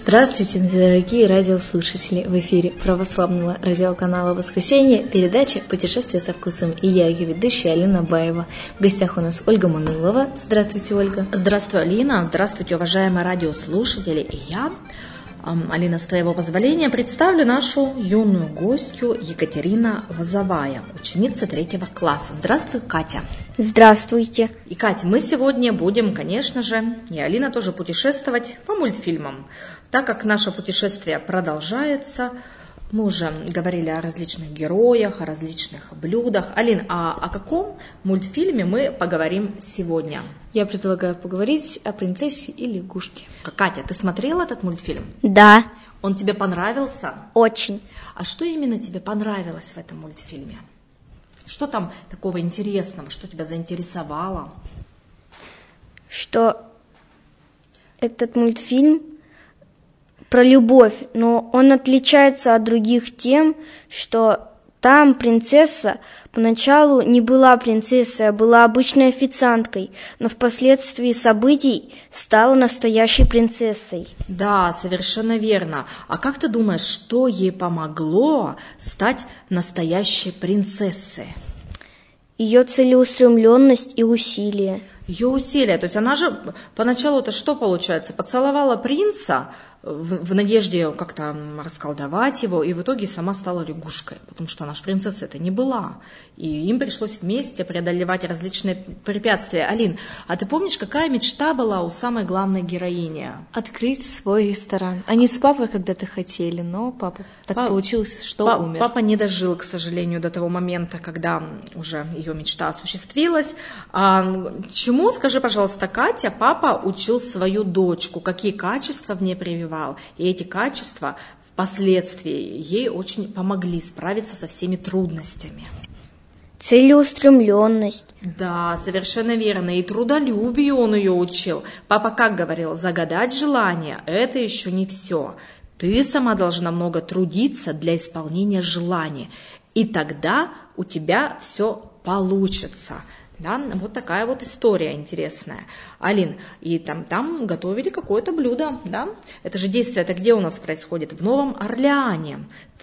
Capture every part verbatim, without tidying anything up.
Здравствуйте, дорогие радиослушатели! В эфире православного радиоканала «Воскресенье» передача «Путешествие со вкусом». И я, ее ведущая Алина Баева. В гостях у нас Ольга Манылова. Здравствуйте, Ольга. Здравствуй, Алина. Здравствуйте, уважаемые радиослушатели. И я, Алина, с твоего позволения, представлю нашу юную гостью Екатерина Лозовая, ученица третьего класса. Здравствуй, Катя. Здравствуйте. И, Катя, мы сегодня будем, конечно же, и Алина тоже путешествовать по мультфильмам. Так как наше путешествие продолжается, мы уже говорили о различных героях, о различных блюдах. Алин, а о каком мультфильме мы поговорим сегодня? Я предлагаю поговорить о принцессе и лягушке. Катя, ты смотрела этот мультфильм? Да. Он тебе понравился? Очень. А что именно тебе понравилось в этом мультфильме? Что там такого интересного, что тебя заинтересовало? Что этот мультфильм про любовь, но он отличается от других тем, что там принцесса поначалу не была принцессой, а была обычной официанткой, но впоследствии событий стала настоящей принцессой. Да, совершенно верно. А как ты думаешь, что ей помогло стать настоящей принцессой? Ее целеустремленность и усилия. Ее усилия. То есть она же поначалу-то что получается? Поцеловала принца в, в надежде как-то расколдовать его, и в итоге сама стала лягушкой, потому что она же принцесса это не была. И им пришлось вместе преодолевать различные препятствия. Алин, а ты помнишь, какая мечта была у самой главной героини? Открыть свой ресторан. Они с папой когда-то хотели, но папа так Пап, получилось, что пап, умер. Папа не дожил, к сожалению, до того момента, когда уже ее мечта осуществилась. А, чему, скажи, пожалуйста, Катя, папа учил свою дочку, какие качества в ней прививал? И эти качества впоследствии ей очень помогли справиться со всеми трудностями. Целеустремленность. Да, совершенно верно. И трудолюбию он ее учил. Папа как говорил, загадать желание – это еще не все. Ты сама должна много трудиться для исполнения желания. И тогда у тебя все получится. Да, вот такая вот история интересная. Алин, и там, там готовили какое-то блюдо, да? Это же действие, это где у нас происходит? В Новом Орлеане.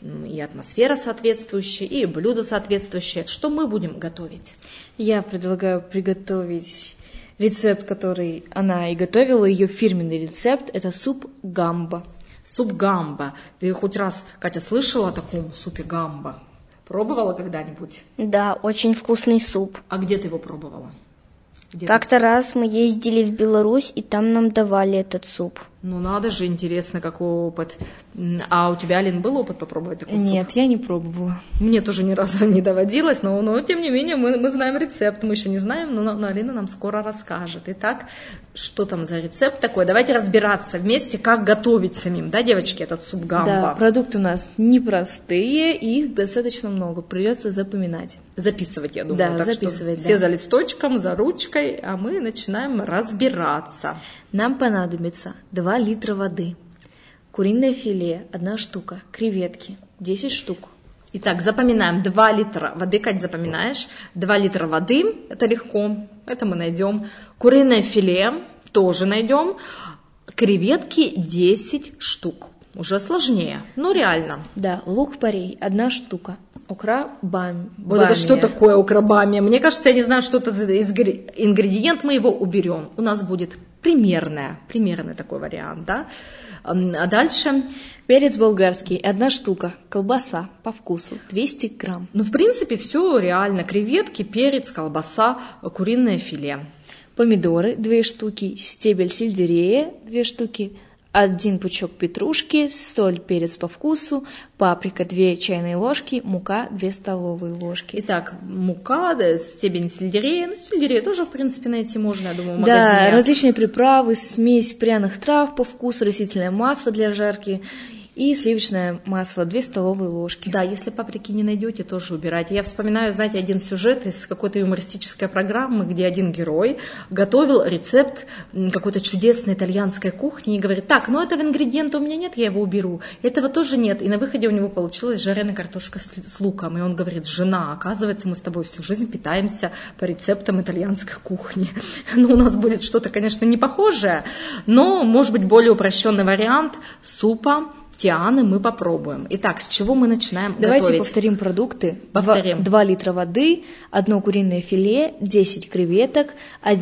И атмосфера соответствующая, и блюдо соответствующее. Что мы будем готовить? Я предлагаю приготовить рецепт, который она и готовила, ее фирменный рецепт. Это суп гамбо. Суп гамбо. Ты хоть раз, Катя, слышала о таком супе гамбо? Пробовала когда-нибудь? Да, очень вкусный суп. А где ты его пробовала? Где Как-то ты? раз мы ездили в Беларусь, и там нам давали этот суп. Ну надо же, интересно, какой опыт. А у тебя, Алин, был опыт попробовать такой суп? Нет, я не пробовала. Мне тоже ни разу не доводилось, но, но тем не менее мы, мы знаем рецепт, мы еще не знаем, но, но Алина нам скоро расскажет. Итак, что там за рецепт такой? Давайте разбираться вместе, как готовить самим, да, девочки, этот суп гамбо? Да, продукты у нас непростые, их достаточно много, придется запоминать. Записывать, я думаю. Да, так записывать, что да. Все за листочком, за ручкой, а мы начинаем разбираться. Нам понадобится два литра воды, куриное филе одна штука, креветки десять штук. Итак, запоминаем два литра воды. Кать, запоминаешь? два литра воды, это легко, это мы найдем. Куриное филе тоже найдем. Креветки десять штук. Уже сложнее, но реально. Да, лук-порей одна штука. Окрабами. Вот это что такое окрабами? Мне кажется, я не знаю, что это за ингредиент, мы его уберем. У нас будет примерное, примерный такой вариант, да? А дальше? Перец болгарский, одна штука. Колбаса по вкусу, двести грамм. Ну, в принципе, все реально. Креветки, перец, колбаса, куриное филе. Помидоры, две штуки. Стебель сельдерея, две штуки. Один пучок петрушки, соль, перец по вкусу, паприка две чайные ложки, мука две столовые ложки. Итак, мука, да, стебель сельдерея, ну сельдерея тоже, в принципе, найти можно, я думаю, в магазине. Да, различные приправы, смесь пряных трав по вкусу, растительное масло для жарки И сливочное масло две столовые ложки. Да, если паприки не найдете, тоже убирайте. Я вспоминаю, знаете, один сюжет из какой-то юмористической программы, где один герой готовил рецепт какой-то чудесной итальянской кухни и говорит: так, ну этого ингредиента у меня нет, я его уберу. Этого тоже нет. И на выходе у него получилась жареная картошка с, с луком. И он говорит: жена, оказывается, мы с тобой всю жизнь питаемся по рецептам итальянской кухни. Ну, у нас будет что-то, конечно, не похожее, но, может быть, более упрощенный вариант супа Тианы мы попробуем. Итак, с чего мы начинаем Давайте готовить? повторим продукты. Повторим. два литра воды, одно куриное филе, десять креветок,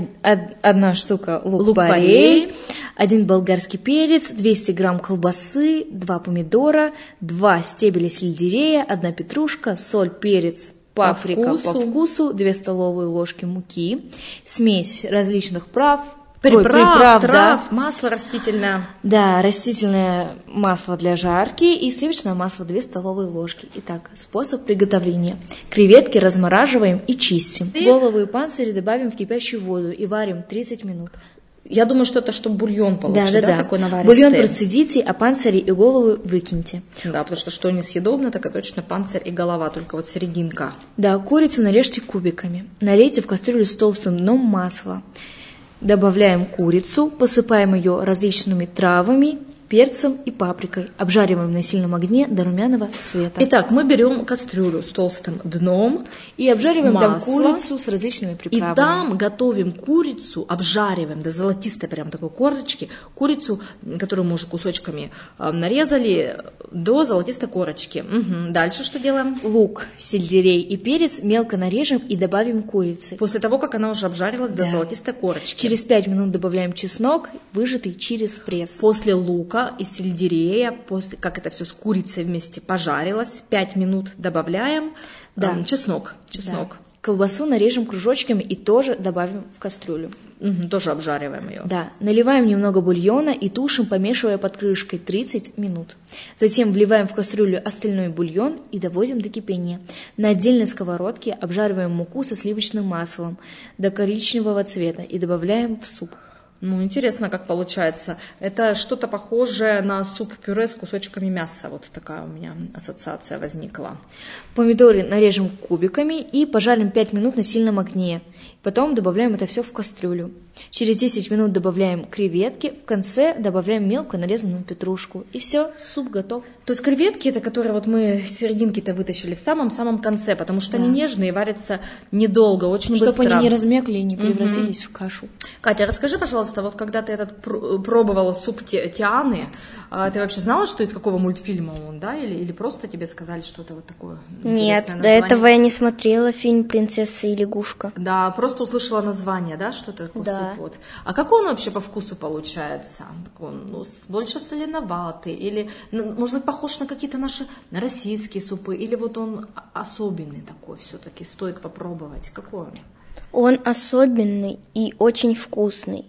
одна штука лук-порей, один болгарский перец, двести грамм колбасы, два помидора, два стебеля сельдерея, одна петрушка, соль, перец, паприка по вкусу, по вкусу две столовые ложки муки, смесь различных прав, Приправ, Ой, приправ, трав, да. масло растительное. Да, растительное масло для жарки и сливочное масло две столовые ложки. Итак, способ приготовления. Креветки размораживаем и чистим. Головы и панцири добавим в кипящую воду и варим тридцать минут. Я думаю, что это чтобы бульон получить, да, да, да, да. такой наваристый. Бульон процедите, а панцири и голову выкиньте. Да, потому что что несъедобно, так и точно панцирь и голова, только вот серединка. Да, курицу нарежьте кубиками. Налейте в кастрюлю с толстым дном масла. Добавляем курицу, посыпаем ее различными травами, перцем и паприкой. Обжариваем на сильном огне до румяного цвета. Итак, мы берем кастрюлю с толстым дном и обжариваем масло, там курицу с различными приправами. И там готовим курицу, обжариваем до золотистой прям такой корочки, курицу, которую мы уже кусочками нарезали, до золотистой корочки. Угу. Дальше что делаем? Лук, сельдерей и перец мелко нарежем и добавим курицы. После того, как она уже обжарилась да. до золотистой корочки. Через пять минут добавляем чеснок, выжатый через пресс. После лука и сельдерея, после как это все с курицей вместе пожарилось, пять минут добавляем да. эм, чеснок. чеснок. Да. Колбасу нарежем кружочками и тоже добавим в кастрюлю. Угу, тоже обжариваем ее. Да, наливаем немного бульона и тушим, помешивая под крышкой тридцать минут. Затем вливаем в кастрюлю остальной бульон и доводим до кипения. На отдельной сковородке обжариваем муку со сливочным маслом до коричневого цвета и добавляем в суп. Ну, интересно, как получается. Это что-то похожее на суп-пюре с кусочками мяса. Вот такая у меня ассоциация возникла. Помидоры нарежем кубиками и пожарим пять минут на сильном огне. Потом добавляем это все в кастрюлю. Через десять минут добавляем креветки. В конце добавляем мелко нарезанную петрушку. И все, суп готов. То есть креветки, это которые вот мы серединки-то вытащили в самом-самом конце, потому что да. они нежные, варятся недолго, очень Чтобы быстро. Чтобы они не размякли и не превратились угу. в кашу. Катя, расскажи, пожалуйста, вот когда ты этот пробовала суп Тианы, ты вообще знала, что из какого мультфильма он, да? Или, или просто тебе сказали что-то вот такое? Нет, название? до этого я не смотрела фильм «Принцесса и лягушка». Да, просто услышала название, да, что это такое да. суп. Вот. А какой он вообще по вкусу получается? Он ну, больше соленоватый или, может быть, похож на какие-то наши российские супы? Или вот он особенный такой все-таки, стоит попробовать? Какой он? Он особенный и очень вкусный.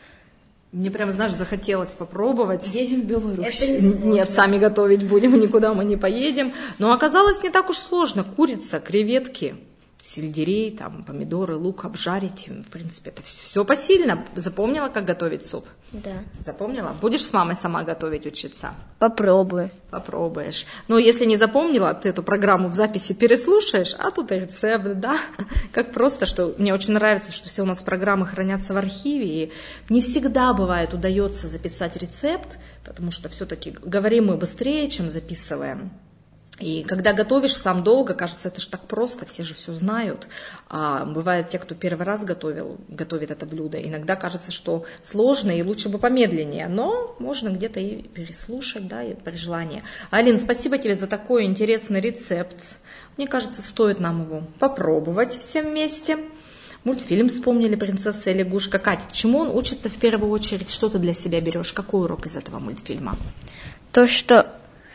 Мне прям, знаешь, захотелось попробовать. Едем в Беларусь. Не Нет, сами готовить будем, никуда мы не поедем. Но оказалось не так уж сложно. Курица, креветки, сельдерей, там, помидоры, лук обжарить. В принципе, это все посильно. Запомнила, как готовить суп? Да. Запомнила? Будешь с мамой сама готовить, учиться? Попробую. Попробуешь. Но если не запомнила, ты эту программу в записи переслушаешь, а тут и рецепт, да? Как просто, что мне очень нравится, что все у нас программы хранятся в архиве, и не всегда бывает удается записать рецепт, потому что все-таки говорим мы быстрее, чем записываем. И когда готовишь сам долго, кажется, это же так просто, все же все знают. А бывают те, кто первый раз готовил, готовит это блюдо. Иногда кажется, что сложно и лучше бы помедленнее, но можно где-то и переслушать, да, и при желании. Алин, спасибо тебе за такой интересный рецепт. Мне кажется, стоит нам его попробовать все вместе. Мультфильм вспомнили «Принцесса и лягушка». Катя, чему он учит-то в первую очередь? Что ты для себя берешь? Какой урок из этого мультфильма? То, что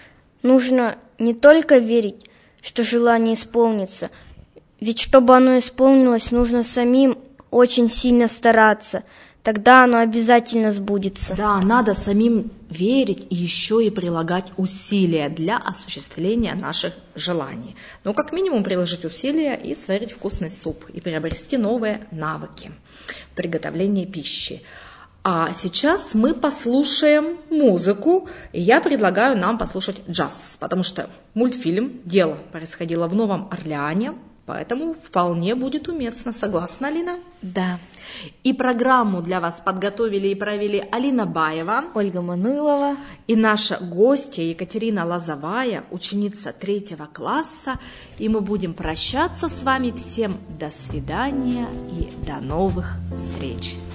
нужно не только верить, что желание исполнится, ведь чтобы оно исполнилось, нужно самим очень сильно стараться, тогда оно обязательно сбудется. Да, надо самим верить и еще и прилагать усилия для осуществления наших желаний. Ну, как минимум, приложить усилия и сварить вкусный суп, и приобрести новые навыки приготовления пищи. А сейчас мы послушаем музыку, и я предлагаю нам послушать джаз, потому что мультфильм «Дело» происходило в Новом Орлеане, поэтому вполне будет уместно. Согласна, Алина? Да. И программу для вас подготовили и провели Алина Баева, Ольга Мануилова и наша гостья Екатерина Лозовая, ученица третьего класса. И мы будем прощаться с вами. Всем до свидания и до новых встреч.